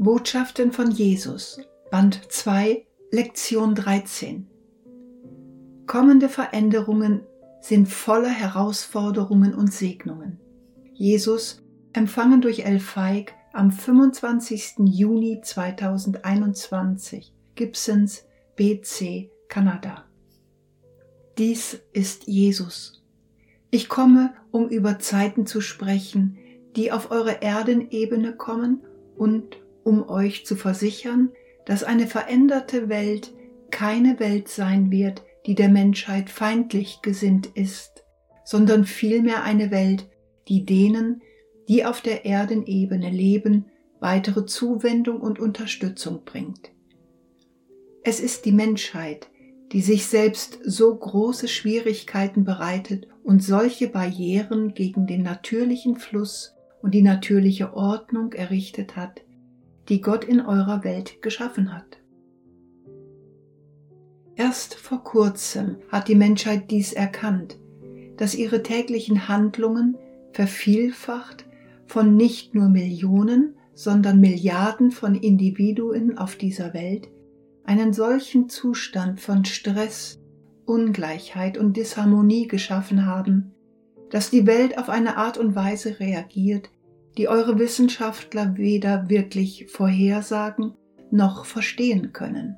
Botschaften von Jesus, Band 2, Lektion 13. Kommende Veränderungen sind voller Herausforderungen und Segnungen. Jesus, empfangen durch El Feig am 25. Juni 2021, Gibsons, BC, Kanada. Dies ist Jesus. Ich komme, um über Zeiten zu sprechen, die auf eure Erdenebene kommen und um euch zu versichern, dass eine veränderte Welt keine Welt sein wird, die der Menschheit feindlich gesinnt ist, sondern vielmehr eine Welt, die denen, die auf der Erdenebene leben, weitere Zuwendung und Unterstützung bringt. Es ist die Menschheit, die sich selbst so große Schwierigkeiten bereitet und solche Barrieren gegen den natürlichen Fluss und die natürliche Ordnung errichtet hat, die Gott in eurer Welt geschaffen hat. Erst vor kurzem hat die Menschheit dies erkannt, dass ihre täglichen Handlungen vervielfacht von nicht nur Millionen, sondern Milliarden von Individuen auf dieser Welt einen solchen Zustand von Stress, Ungleichheit und Disharmonie geschaffen haben, dass die Welt auf eine Art und Weise reagiert, die eure Wissenschaftler weder wirklich vorhersagen noch verstehen können.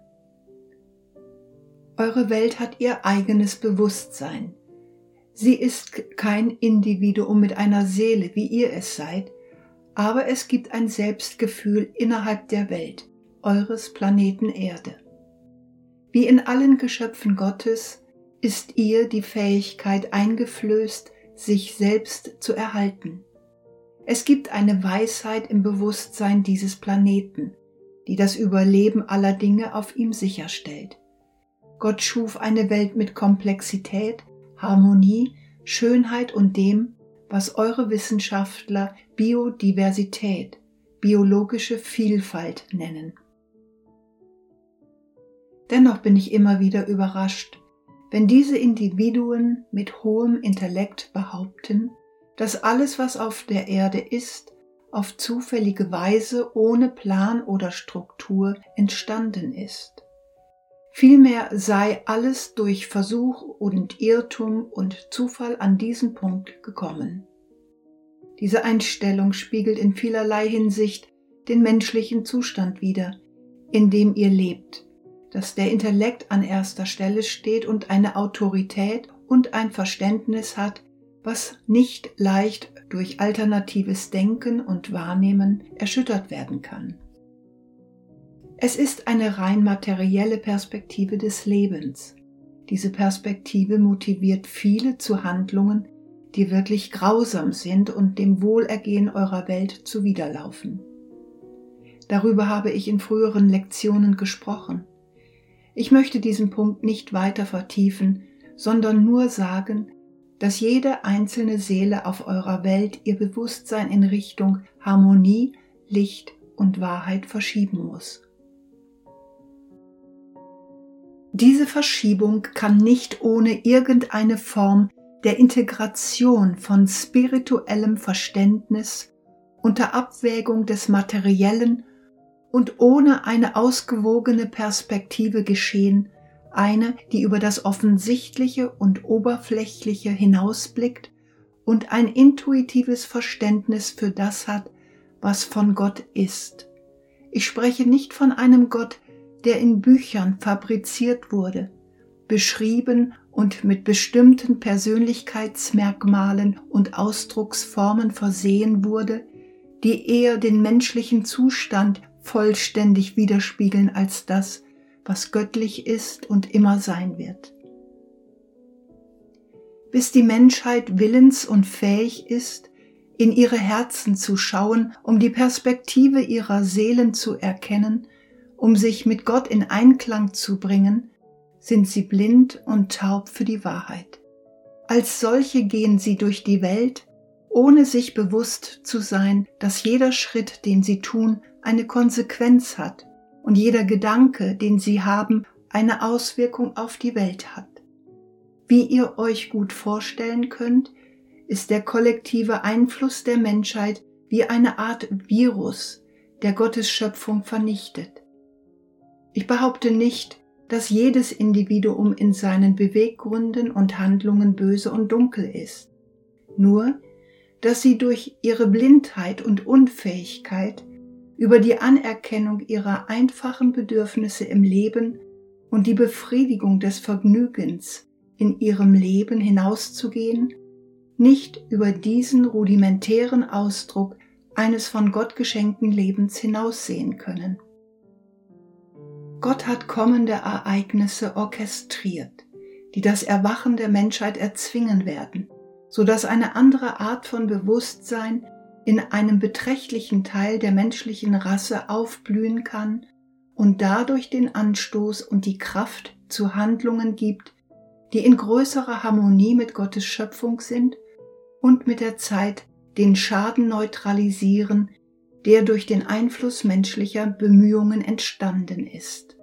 Eure Welt hat ihr eigenes Bewusstsein. Sie ist kein Individuum mit einer Seele, wie ihr es seid, aber es gibt ein Selbstgefühl innerhalb der Welt, eures Planeten Erde. Wie in allen Geschöpfen Gottes ist ihr die Fähigkeit eingeflößt, sich selbst zu erhalten. Es gibt eine Weisheit im Bewusstsein dieses Planeten, die das Überleben aller Dinge auf ihm sicherstellt. Gott schuf eine Welt mit Komplexität, Harmonie, Schönheit und dem, was eure Wissenschaftler Biodiversität, biologische Vielfalt nennen. Dennoch bin ich immer wieder überrascht, wenn diese Individuen mit hohem Intellekt behaupten, dass alles, was auf der Erde ist, auf zufällige Weise ohne Plan oder Struktur entstanden ist. Vielmehr sei alles durch Versuch und Irrtum und Zufall an diesen Punkt gekommen. Diese Einstellung spiegelt in vielerlei Hinsicht den menschlichen Zustand wider, in dem ihr lebt, dass der Intellekt an erster Stelle steht und eine Autorität und ein Verständnis hat, was nicht leicht durch alternatives Denken und Wahrnehmen erschüttert werden kann. Es ist eine rein materielle Perspektive des Lebens. Diese Perspektive motiviert viele zu Handlungen, die wirklich grausam sind und dem Wohlergehen eurer Welt zuwiderlaufen. Darüber habe ich in früheren Lektionen gesprochen. Ich möchte diesen Punkt nicht weiter vertiefen, sondern nur sagen, dass jede einzelne Seele auf eurer Welt ihr Bewusstsein in Richtung Harmonie, Licht und Wahrheit verschieben muss. Diese Verschiebung kann nicht ohne irgendeine Form der Integration von spirituellem Verständnis unter Abwägung des Materiellen und ohne eine ausgewogene Perspektive geschehen, eine, die über das Offensichtliche und Oberflächliche hinausblickt und ein intuitives Verständnis für das hat, was von Gott ist. Ich spreche nicht von einem Gott, der in Büchern fabriziert wurde, beschrieben und mit bestimmten Persönlichkeitsmerkmalen und Ausdrucksformen versehen wurde, die eher den menschlichen Zustand vollständig widerspiegeln als das, was göttlich ist und immer sein wird. Bis die Menschheit willens und fähig ist, in ihre Herzen zu schauen, um die Perspektive ihrer Seelen zu erkennen, um sich mit Gott in Einklang zu bringen, sind sie blind und taub für die Wahrheit. Als solche gehen sie durch die Welt, ohne sich bewusst zu sein, dass jeder Schritt, den sie tun, eine Konsequenz hat und jeder Gedanke, den sie haben, eine Auswirkung auf die Welt hat. Wie ihr euch gut vorstellen könnt, ist der kollektive Einfluss der Menschheit wie eine Art Virus, der Gottes Schöpfung vernichtet. Ich behaupte nicht, dass jedes Individuum in seinen Beweggründen und Handlungen böse und dunkel ist, nur dass sie durch ihre Blindheit und Unfähigkeit über die Anerkennung ihrer einfachen Bedürfnisse im Leben und die Befriedigung des Vergnügens in ihrem Leben hinauszugehen, nicht über diesen rudimentären Ausdruck eines von Gott geschenkten Lebens hinaussehen können. Gott hat kommende Ereignisse orchestriert, die das Erwachen der Menschheit erzwingen werden, so dass eine andere Art von Bewusstsein in einem beträchtlichen Teil der menschlichen Rasse aufblühen kann und dadurch den Anstoß und die Kraft zu Handlungen gibt, die in größerer Harmonie mit Gottes Schöpfung sind und mit der Zeit den Schaden neutralisieren, der durch den Einfluss menschlicher Bemühungen entstanden ist.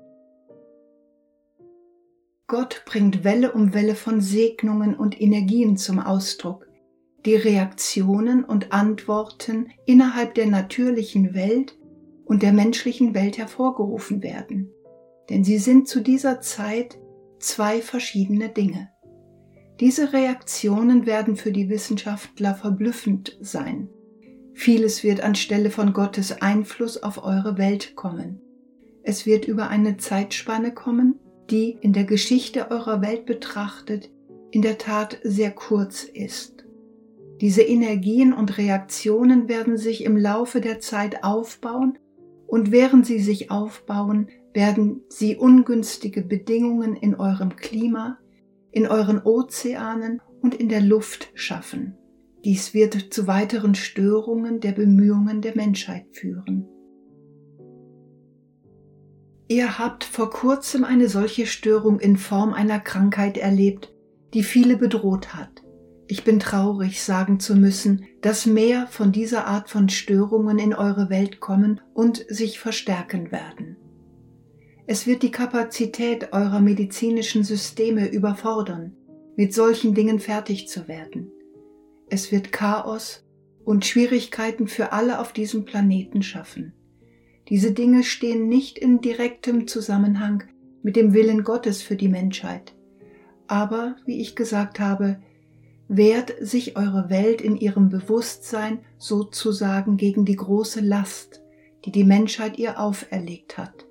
Gott bringt Welle um Welle von Segnungen und Energien zum Ausdruck, die Reaktionen und Antworten innerhalb der natürlichen Welt und der menschlichen Welt hervorgerufen werden, denn sie sind zu dieser Zeit zwei verschiedene Dinge. Diese Reaktionen werden für die Wissenschaftler verblüffend sein. Vieles wird anstelle von Gottes Einfluss auf eure Welt kommen. Es wird über eine Zeitspanne kommen, die in der Geschichte eurer Welt betrachtet in der Tat sehr kurz ist. Diese Energien und Reaktionen werden sich im Laufe der Zeit aufbauen und während sie sich aufbauen, werden sie ungünstige Bedingungen in eurem Klima, in euren Ozeanen und in der Luft schaffen. Dies wird zu weiteren Störungen der Bemühungen der Menschheit führen. Ihr habt vor kurzem eine solche Störung in Form einer Krankheit erlebt, die viele bedroht hat. Ich bin traurig, sagen zu müssen, dass mehr von dieser Art von Störungen in eure Welt kommen und sich verstärken werden. Es wird die Kapazität eurer medizinischen Systeme überfordern, mit solchen Dingen fertig zu werden. Es wird Chaos und Schwierigkeiten für alle auf diesem Planeten schaffen. Diese Dinge stehen nicht in direktem Zusammenhang mit dem Willen Gottes für die Menschheit. Aber, wie ich gesagt habe, wehrt sich eure Welt in ihrem Bewusstsein sozusagen gegen die große Last, die die Menschheit ihr auferlegt hat.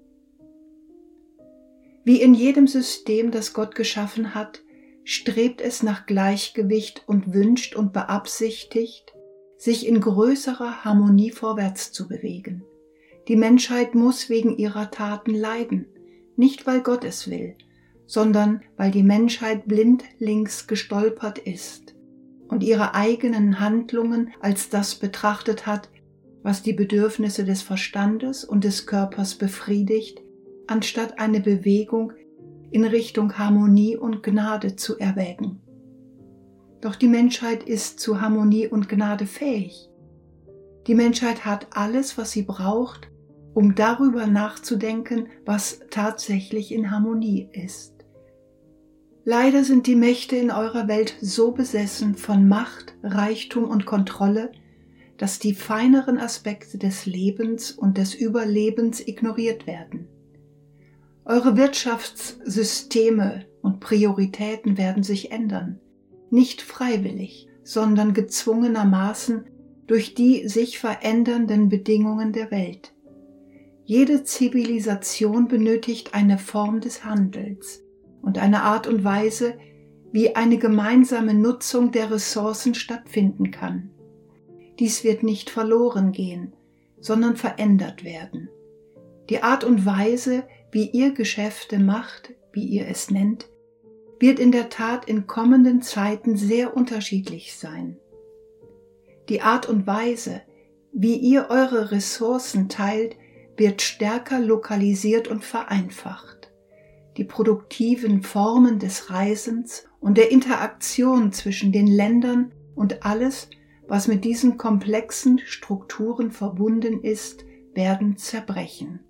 Wie in jedem System, das Gott geschaffen hat, strebt es nach Gleichgewicht und wünscht und beabsichtigt, sich in größerer Harmonie vorwärts zu bewegen. Die Menschheit muss wegen ihrer Taten leiden, nicht weil Gott es will, sondern weil die Menschheit blindlings gestolpert ist und ihre eigenen Handlungen als das betrachtet hat, was die Bedürfnisse des Verstandes und des Körpers befriedigt, anstatt eine Bewegung in Richtung Harmonie und Gnade zu erwägen. Doch die Menschheit ist zu Harmonie und Gnade fähig. Die Menschheit hat alles, was sie braucht, um darüber nachzudenken, was tatsächlich in Harmonie ist. Leider sind die Mächte in eurer Welt so besessen von Macht, Reichtum und Kontrolle, dass die feineren Aspekte des Lebens und des Überlebens ignoriert werden. Eure Wirtschaftssysteme und Prioritäten werden sich ändern, nicht freiwillig, sondern gezwungenermaßen durch die sich verändernden Bedingungen der Welt. Jede Zivilisation benötigt eine Form des Handels und eine Art und Weise, wie eine gemeinsame Nutzung der Ressourcen stattfinden kann. Dies wird nicht verloren gehen, sondern verändert werden. Die Art und Weise, wie ihr Geschäfte macht, wie ihr es nennt, wird in der Tat in kommenden Zeiten sehr unterschiedlich sein. Die Art und Weise, wie ihr eure Ressourcen teilt, wird stärker lokalisiert und vereinfacht. Die produktiven Formen des Reisens und der Interaktion zwischen den Ländern und alles, was mit diesen komplexen Strukturen verbunden ist, werden zerbrechen.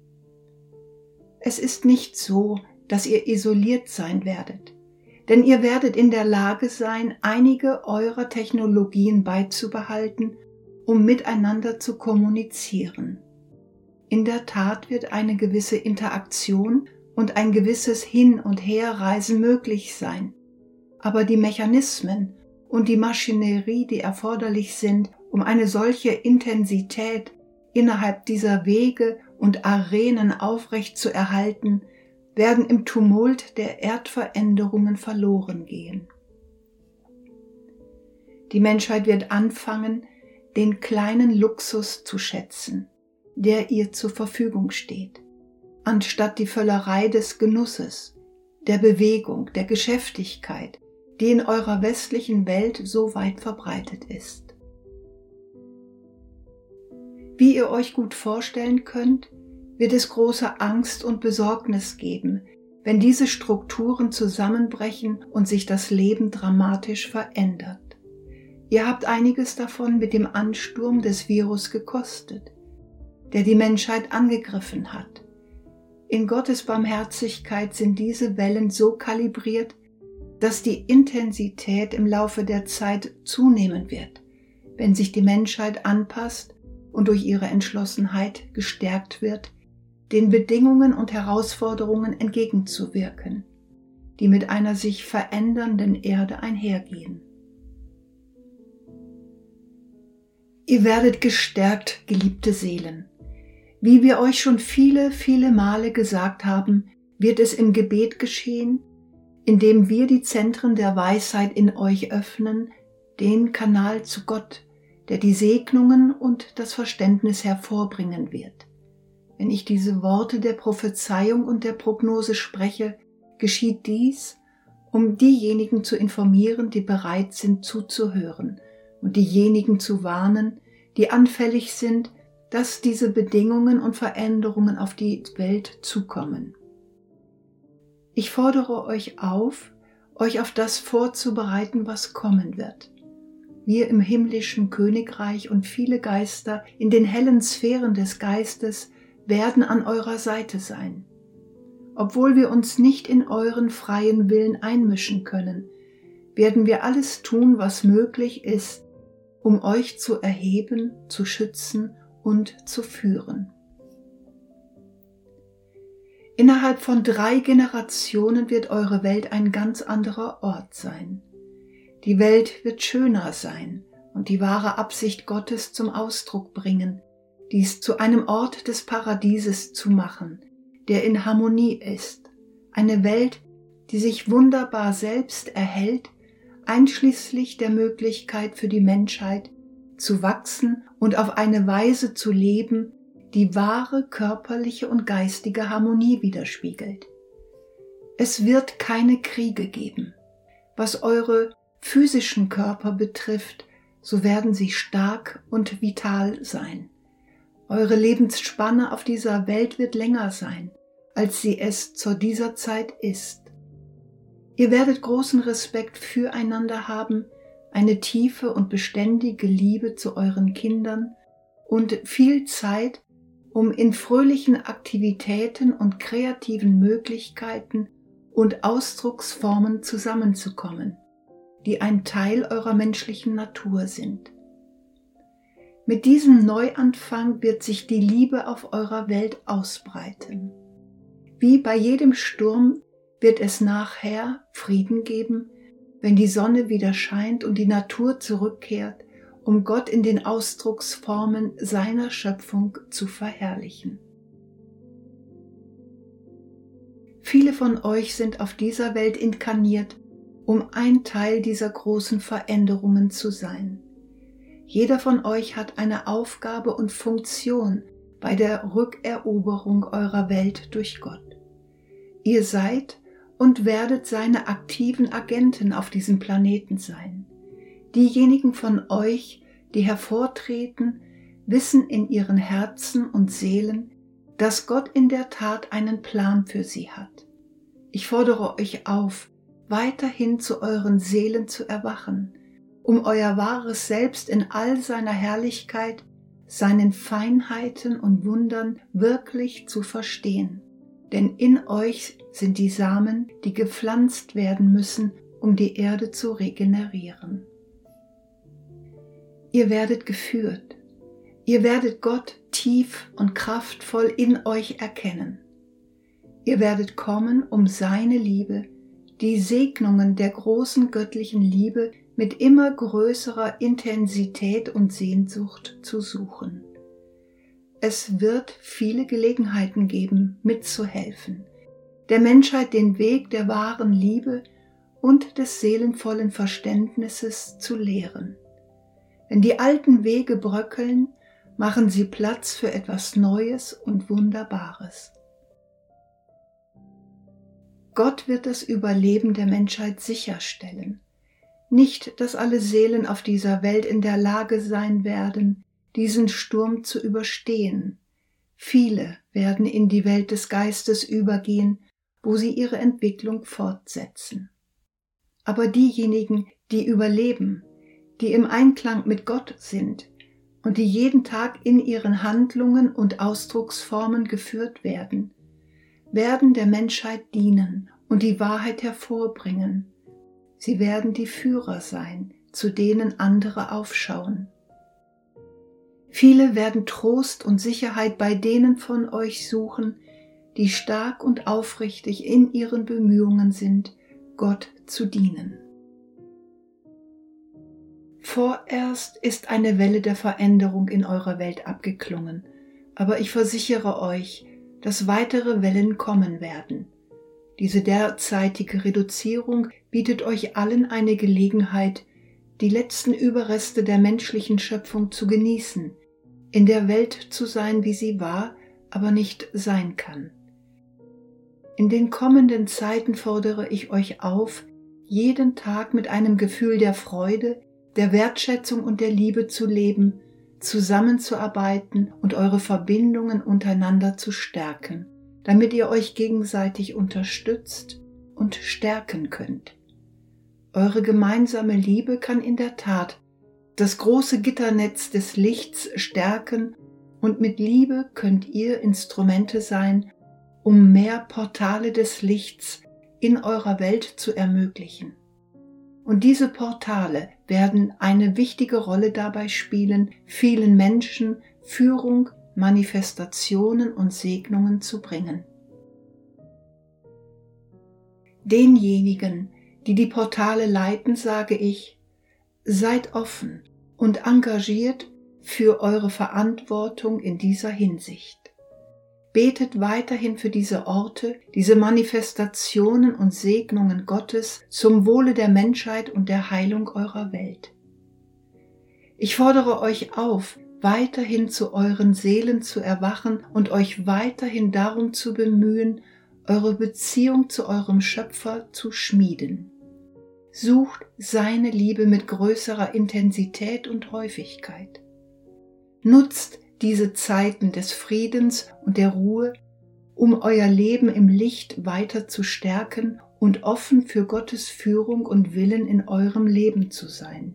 Es ist nicht so, dass ihr isoliert sein werdet, denn ihr werdet in der Lage sein, einige eurer Technologien beizubehalten um miteinander zu kommunizieren. In der Tat wird eine gewisse Interaktion und ein gewisses Hin- und Herreisen möglich sein, aber die Mechanismen und die Maschinerie, die erforderlich sind, um eine solche Intensität innerhalb dieser Wege und Arenen aufrecht zu erhalten, werden im Tumult der Erdveränderungen verloren gehen. Die Menschheit wird anfangen, den kleinen Luxus zu schätzen, der ihr zur Verfügung steht, anstatt die Völlerei des Genusses, der Bewegung, der Geschäftigkeit, die in eurer westlichen Welt so weit verbreitet ist. Wie ihr euch gut vorstellen könnt, wird es große Angst und Besorgnis geben, wenn diese Strukturen zusammenbrechen und sich das Leben dramatisch verändert. Ihr habt einiges davon mit dem Ansturm des Virus gekostet, der die Menschheit angegriffen hat. In Gottes Barmherzigkeit sind diese Wellen so kalibriert, dass die Intensität im Laufe der Zeit zunehmen wird, wenn sich die Menschheit anpasst und durch ihre Entschlossenheit gestärkt wird, den Bedingungen und Herausforderungen entgegenzuwirken, die mit einer sich verändernden Erde einhergehen. Ihr werdet gestärkt, geliebte Seelen. Wie wir euch schon viele, viele Male gesagt haben, wird es im Gebet geschehen, indem wir die Zentren der Weisheit in euch öffnen, den Kanal zu Gott, der die Segnungen und das Verständnis hervorbringen wird. Wenn ich diese Worte der Prophezeiung und der Prognose spreche, geschieht dies, um diejenigen zu informieren, die bereit sind zuzuhören, und diejenigen zu warnen, die anfällig sind, dass diese Bedingungen und Veränderungen auf die Welt zukommen. Ich fordere euch auf, euch auf das vorzubereiten, was kommen wird. Wir im himmlischen Königreich und viele Geister in den hellen Sphären des Geistes werden an eurer Seite sein. Obwohl wir uns nicht in euren freien Willen einmischen können, werden wir alles tun, was möglich ist, um euch zu erheben, zu schützen und zu führen. Innerhalb von 3 Generationen wird eure Welt ein ganz anderer Ort sein. Die Welt wird schöner sein und die wahre Absicht Gottes zum Ausdruck bringen, dies zu einem Ort des Paradieses zu machen, der in Harmonie ist. Eine Welt, die sich wunderbar selbst erhält, einschließlich der Möglichkeit für die Menschheit zu wachsen und auf eine Weise zu leben, die wahre körperliche und geistige Harmonie widerspiegelt. Es wird keine Kriege geben. Was eure physischen Körper betrifft, so werden sie stark und vital sein. Eure Lebensspanne auf dieser Welt wird länger sein, als sie es zu dieser Zeit ist. Ihr werdet großen Respekt füreinander haben, eine tiefe und beständige Liebe zu euren Kindern und viel Zeit, um in fröhlichen Aktivitäten und kreativen Möglichkeiten und Ausdrucksformen zusammenzukommen, die ein Teil eurer menschlichen Natur sind. Mit diesem Neuanfang wird sich die Liebe auf eurer Welt ausbreiten. Wie bei jedem Sturm wird es nachher Frieden geben, wenn die Sonne wieder scheint und die Natur zurückkehrt, um Gott in den Ausdrucksformen seiner Schöpfung zu verherrlichen. Viele von euch sind auf dieser Welt inkarniert, um ein Teil dieser großen Veränderungen zu sein. Jeder von euch hat eine Aufgabe und Funktion bei der Rückeroberung eurer Welt durch Gott. Ihr seid und werdet seine aktiven Agenten auf diesem Planeten sein. Diejenigen von euch, die hervortreten, wissen in ihren Herzen und Seelen, dass Gott in der Tat einen Plan für sie hat. Ich fordere euch auf, weiterhin zu euren Seelen zu erwachen, um euer wahres Selbst in all seiner Herrlichkeit, seinen Feinheiten und Wundern wirklich zu verstehen. Denn in euch sind die Samen, die gepflanzt werden müssen, um die Erde zu regenerieren. Ihr werdet geführt, Ihr werdet Gott tief und kraftvoll in euch erkennen. Ihr werdet kommen, um seine Liebe, die Segnungen der großen göttlichen Liebe mit immer größerer Intensität und Sehnsucht zu suchen. Es wird viele Gelegenheiten geben, mitzuhelfen, der Menschheit den Weg der wahren Liebe und des seelenvollen Verständnisses zu lehren. Wenn die alten Wege bröckeln, machen sie Platz für etwas Neues und Wunderbares. Gott wird das Überleben der Menschheit sicherstellen. Nicht, dass alle Seelen auf dieser Welt in der Lage sein werden, diesen Sturm zu überstehen. Viele werden in die Welt des Geistes übergehen, wo sie ihre Entwicklung fortsetzen. Aber diejenigen, die überleben, die im Einklang mit Gott sind und die jeden Tag in ihren Handlungen und Ausdrucksformen geführt werden, werden der Menschheit dienen und die Wahrheit hervorbringen. Sie werden die Führer sein, zu denen andere aufschauen. Viele werden Trost und Sicherheit bei denen von euch suchen, die stark und aufrichtig in ihren Bemühungen sind, Gott zu dienen. Vorerst ist eine Welle der Veränderung in eurer Welt abgeklungen, aber ich versichere euch, dass weitere Wellen kommen werden. Diese derzeitige Reduzierung bietet euch allen eine Gelegenheit, die letzten Überreste der menschlichen Schöpfung zu genießen, in der Welt zu sein, wie sie war, aber nicht sein kann. In den kommenden Zeiten fordere ich euch auf, jeden Tag mit einem Gefühl der Freude, der Wertschätzung und der Liebe zu leben, zusammenzuarbeiten und eure Verbindungen untereinander zu stärken, damit ihr euch gegenseitig unterstützt und stärken könnt. Eure gemeinsame Liebe kann in der Tat das große Gitternetz des Lichts stärken und mit Liebe könnt ihr Instrumente sein, um mehr Portale des Lichts in eurer Welt zu ermöglichen. Und diese Portale werden eine wichtige Rolle dabei spielen, vielen Menschen Führung, Manifestationen und Segnungen zu bringen. Denjenigen, die die Portale leiten, sage ich, seid offen und engagiert für eure Verantwortung in dieser Hinsicht. Betet weiterhin für diese Orte, diese Manifestationen und Segnungen Gottes zum Wohle der Menschheit und der Heilung eurer Welt. Ich fordere euch auf, weiterhin zu euren Seelen zu erwachen und euch weiterhin darum zu bemühen, eure Beziehung zu eurem Schöpfer zu schmieden. Sucht seine Liebe mit größerer Intensität und Häufigkeit. Nutzt diese Zeiten des Friedens und der Ruhe, um euer Leben im Licht weiter zu stärken und offen für Gottes Führung und Willen in eurem Leben zu sein.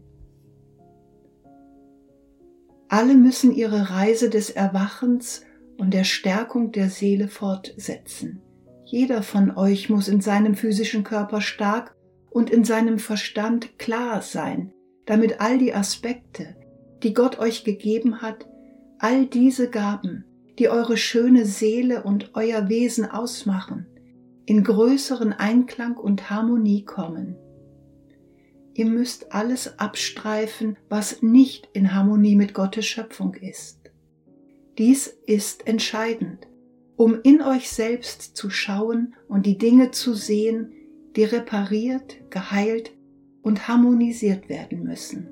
Alle müssen ihre Reise des Erwachens und der Stärkung der Seele fortsetzen. Jeder von euch muss in seinem physischen Körper stark und in seinem Verstand klar sein, damit all die Aspekte, die Gott euch gegeben hat, all diese Gaben, die eure schöne Seele und euer Wesen ausmachen, in größeren Einklang und Harmonie kommen. Ihr müsst alles abstreifen, was nicht in Harmonie mit Gottes Schöpfung ist. Dies ist entscheidend, um in euch selbst zu schauen und die Dinge zu sehen, die repariert, geheilt und harmonisiert werden müssen.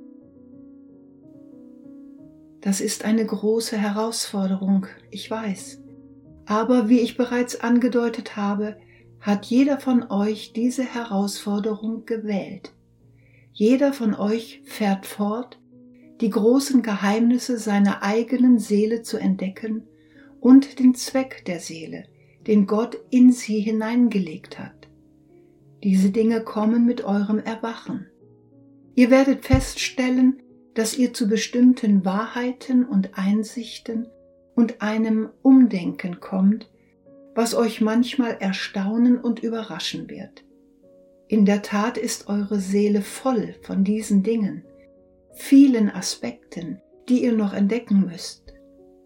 Das ist eine große Herausforderung, ich weiß. Aber wie ich bereits angedeutet habe, hat jeder von euch diese Herausforderung gewählt. Jeder von euch fährt fort, die großen Geheimnisse seiner eigenen Seele zu entdecken und den Zweck der Seele, den Gott in sie hineingelegt hat. Diese Dinge kommen mit eurem Erwachen. Ihr werdet feststellen, dass ihr zu bestimmten Wahrheiten und Einsichten und einem Umdenken kommt, was euch manchmal erstaunen und überraschen wird. In der Tat ist eure Seele voll von diesen Dingen, vielen Aspekten, die ihr noch entdecken müsst.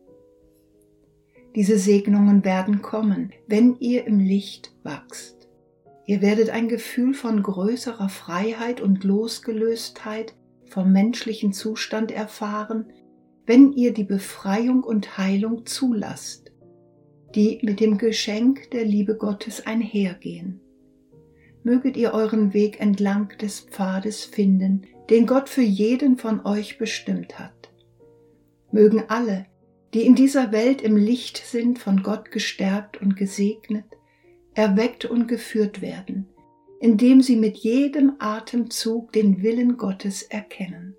Diese Segnungen werden kommen, wenn ihr im Licht wachst. Ihr werdet ein Gefühl von größerer Freiheit und Losgelöstheit vom menschlichen Zustand erfahren, wenn ihr die Befreiung und Heilung zulasst, die mit dem Geschenk der Liebe Gottes einhergehen. Möget ihr euren Weg entlang des Pfades finden, den Gott für jeden von euch bestimmt hat. Mögen alle, die in dieser Welt im Licht sind, von Gott gestärkt und gesegnet, erweckt und geführt werden, indem sie mit jedem Atemzug den Willen Gottes erkennen.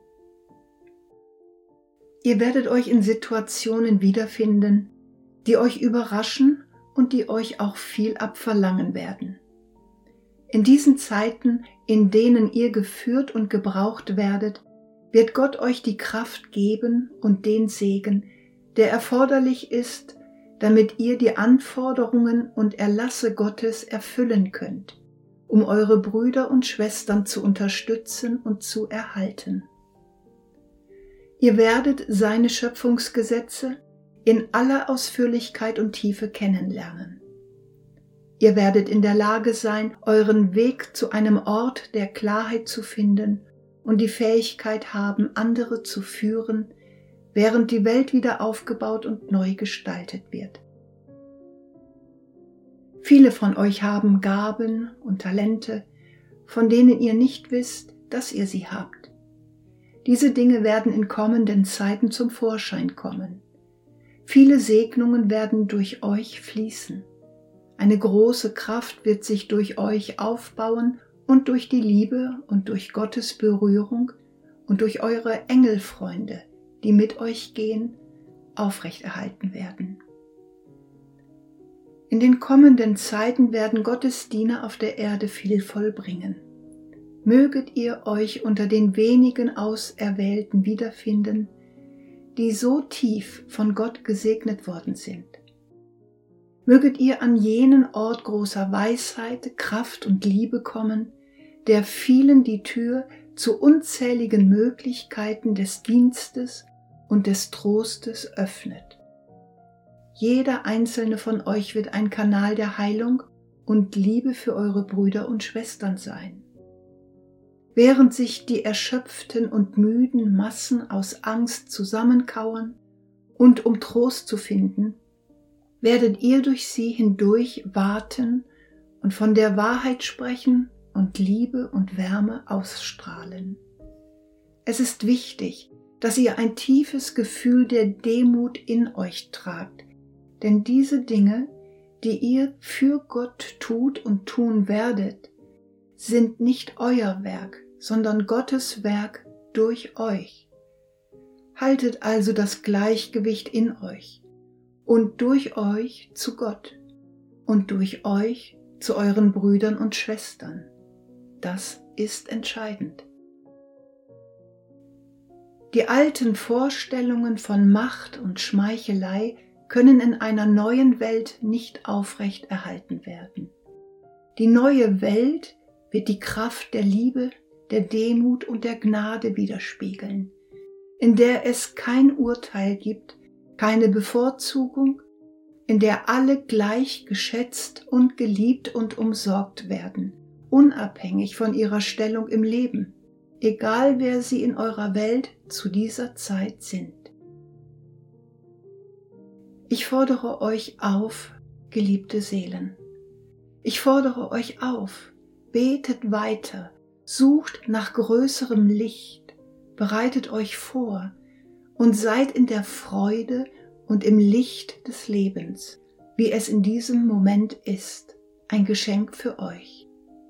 Ihr werdet euch in Situationen wiederfinden, die euch überraschen und die euch auch viel abverlangen werden. In diesen Zeiten, in denen ihr geführt und gebraucht werdet, wird Gott euch die Kraft geben und den Segen, der erforderlich ist, damit ihr die Anforderungen und Erlasse Gottes erfüllen könnt, um eure Brüder und Schwestern zu unterstützen und zu erhalten. Ihr werdet seine Schöpfungsgesetze in aller Ausführlichkeit und Tiefe kennenlernen. Ihr werdet in der Lage sein, euren Weg zu einem Ort der Klarheit zu finden und die Fähigkeit haben, andere zu führen, während die Welt wieder aufgebaut und neu gestaltet wird. Viele von euch haben Gaben und Talente, von denen ihr nicht wisst, dass ihr sie habt. Diese Dinge werden in kommenden Zeiten zum Vorschein kommen. Viele Segnungen werden durch euch fließen. Eine große Kraft wird sich durch euch aufbauen und durch die Liebe und durch Gottes Berührung und durch eure Engelfreunde, die mit euch gehen, aufrechterhalten werden. In den kommenden Zeiten werden Gottes Diener auf der Erde viel vollbringen. Möget ihr euch unter den wenigen Auserwählten wiederfinden, die so tief von Gott gesegnet worden sind. Möget ihr an jenen Ort großer Weisheit, Kraft und Liebe kommen, der vielen die Tür zu unzähligen Möglichkeiten des Dienstes und des Trostes öffnet. Jeder einzelne von euch wird ein Kanal der Heilung und Liebe für eure Brüder und Schwestern sein. Während sich die erschöpften und müden Massen aus Angst zusammenkauern und um Trost zu finden, werdet ihr durch sie hindurch warten und von der Wahrheit sprechen und Liebe und Wärme ausstrahlen. Es ist wichtig, dass ihr ein tiefes Gefühl der Demut in euch tragt, denn diese Dinge, die ihr für Gott tut und tun werdet, sind nicht euer Werk, sondern Gottes Werk durch euch. Haltet also das Gleichgewicht in euch und durch euch zu Gott und durch euch zu euren Brüdern und Schwestern. Das ist entscheidend. Die alten Vorstellungen von Macht und Schmeichelei können in einer neuen Welt nicht aufrecht erhalten werden. Die neue Welt wird die Kraft der Liebe, der Demut und der Gnade widerspiegeln, in der es kein Urteil gibt, keine Bevorzugung, in der alle gleich geschätzt und geliebt und umsorgt werden, unabhängig von ihrer Stellung im Leben, egal wer sie in eurer Welt zu dieser Zeit sind. Ich fordere euch auf, geliebte Seelen. Ich fordere euch auf, betet weiter, sucht nach größerem Licht, bereitet euch vor und seid in der Freude und im Licht des Lebens, wie es in diesem Moment ist, ein Geschenk für euch.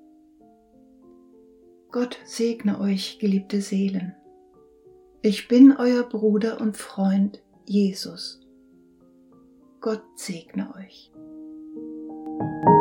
Gott segne euch, geliebte Seelen. Ich bin euer Bruder und Freund, Jesus. Gott segne euch.